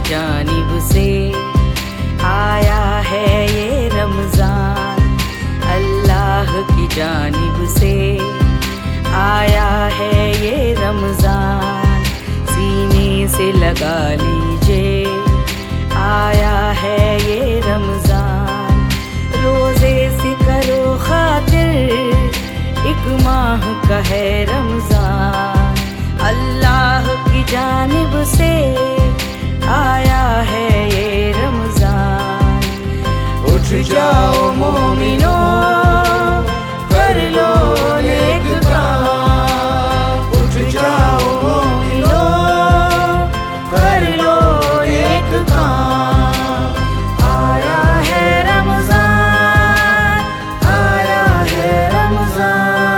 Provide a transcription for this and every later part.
जानिब से आया है ये रमजान, अल्लाह की जानिब से आया है ये रमजान। सीने से लगा लीजिए आया है ये रमजान। रोजे से करो खातिर एक माह का है रमजान, अल्लाह की जानिब से आया है ये रमजान। उठ जाओ मोमिनो कर लो नेक काम, उठ जाओ मोमिनो कर लो नेक काम। आया है रमजान, आया है रमजान।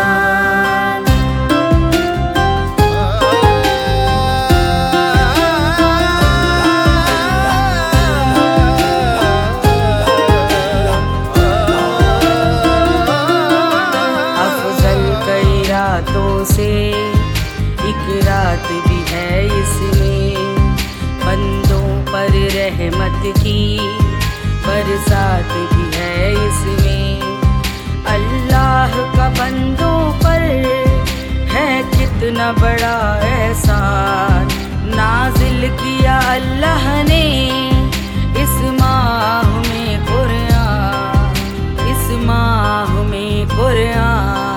रातों से एक रात भी है इसमें, बंदों पर रहमत की बरसात भी है इसमें। अल्लाह का बंदों पर है कितना बड़ा एहसान, नाजिल किया अल्लाह ने इस माह में कुरान, इस माह में कुरान।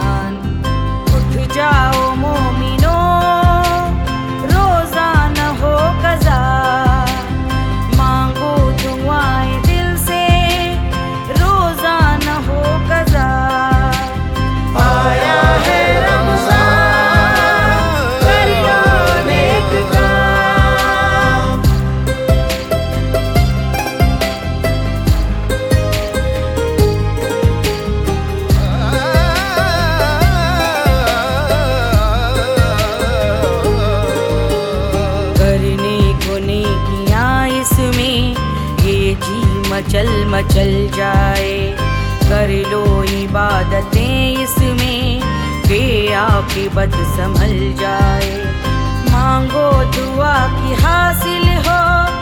जाओ मोमिनो रोजा न हो कज़ा, मांगो दुआएं दिल से रोजा न हो कज़ा। आया है रमजान कर लो नेक काम। इसमें ये जी मचल मचल जाए, कर लो इबादतें इसमें वे आक़िबत संभल जाए। मांगो दुआ की हासिल हो